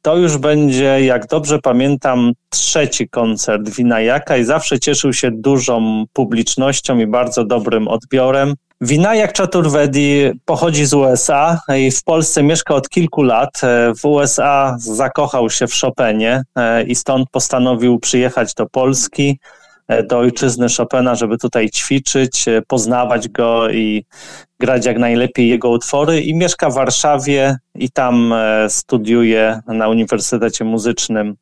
to już będzie, jak dobrze pamiętam, 3. koncert Vinayaka i zawsze cieszył się dużą publicznością i bardzo dobrym odbiorem. Vinayak Chaturvedi pochodzi z USA i w Polsce mieszka od kilku lat. W USA zakochał się w Chopinie i stąd postanowił przyjechać do Polski, do ojczyzny Chopina, żeby tutaj ćwiczyć, poznawać go i grać jak najlepiej jego utwory i mieszka w Warszawie i tam studiuje na Uniwersytecie Muzycznym